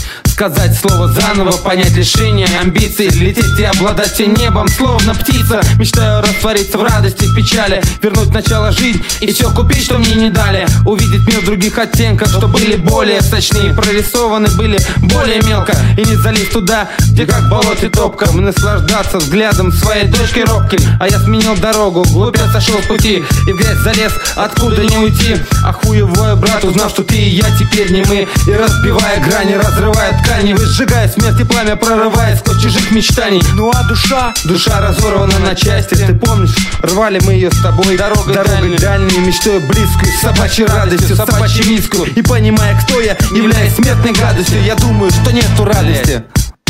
Сказать слово заново, понять лишение амбиций, лететь и обладать всем небом, словно птица. Мечтаю раствориться в радости, в печали, вернуть начало жизнь и все купить, что мне не дали. Увидеть мир в других оттенках, что были более сочнее, прорисованы были более мелко. И не залезть туда, где как в болоте топка, наслаждаться взглядом своей дочки робким. А я сменил дорогу, глупец сошел с пути и в грязь залез, откуда не уйти. А хуевой брат, узнав, что ты и я теперь не мы, и разбивая грани, разрывая ткани, выжигая смерть и пламя, прорываясь сквозь чужих мечтаний. Ну а душа разорвана на части. Ты помнишь, рвали мы ее с тобой дорогой дальней, мечтой близкой, собачьей радостью, собачьей миску. И понимая, кто я, являясь смертной гадостью, я думаю, что нету радости.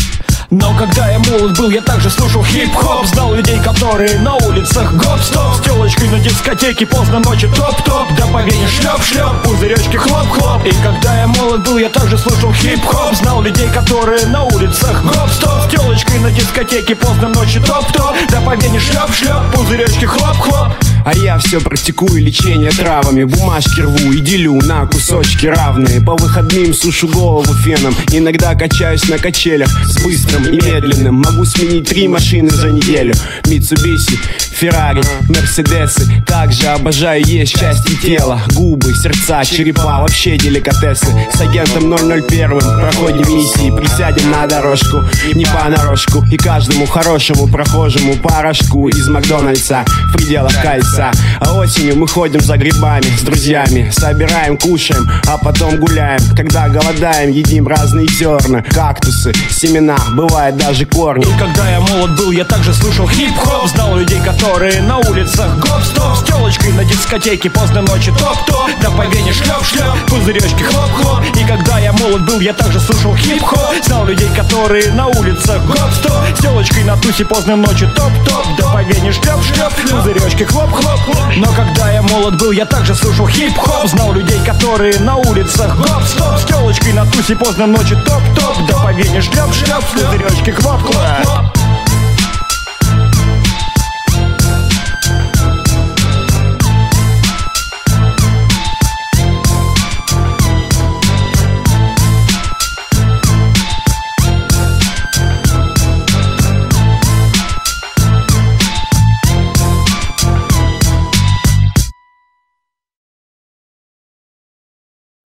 Но когда я молод был, я также слушал хип-хоп. Знал людей, которые на улицах гоп-стоп, с телочкой на дискотеке поздно ночью топ-топ, да по вене шлеп-шлеп, пузыречки хлоп-хлоп. И когда я молод был, я также слушал хип-хоп. Знал людей, которые на улицах гоп-стоп, с телочкой на дискотеке поздно ночью топ-топ, да по вене шлеп-шлеп, пузыречки хлоп-хлоп. А я все практикую лечение травами, бумажки рву и делю на кусочки равные. По выходным сушу голову феном, иногда качаюсь на качелях с быстрым и медленным. Могу сменить 3 машины за неделю: Mitsubishi, Ferrari, Мерседесы. Также обожаю есть части тела, губы, сердца, черепа, вообще деликатесы. С агентом 001 проходим миссии, присядем на дорожку, не понарошку. И каждому хорошему прохожему порошку из Макдональдса в пределах кольца. А осенью мы ходим за грибами с друзьями, собираем, кушаем, а потом гуляем. Когда голодаем, едим разные зерна, кактусы, семена, бывает даже корни. И когда я молод был, я также слушал хип-хоп. Знал людей, которые на улицах гоп-стоп, с телочкой на дискотеке поздно ночью топ-топ, да по вене шлеп-шлеп, пузыречки хлоп-хлоп. И когда я молод был, я также слушал хип-хоп. Знал людей, которые на улицах гоп-стоп, с телочкой на тусе поздно ночью топ-топ, да по вене шлеп-шлеп, пузыречки хлоп-хлоп. Но когда я молод был, я также слушал хип-хоп. Знал людей, которые на улицах гоп-стоп, с телочкой на тусе поздно ночью топ-топ, да по вене шлеп-шлеп, пузыречки хлоп-хлоп.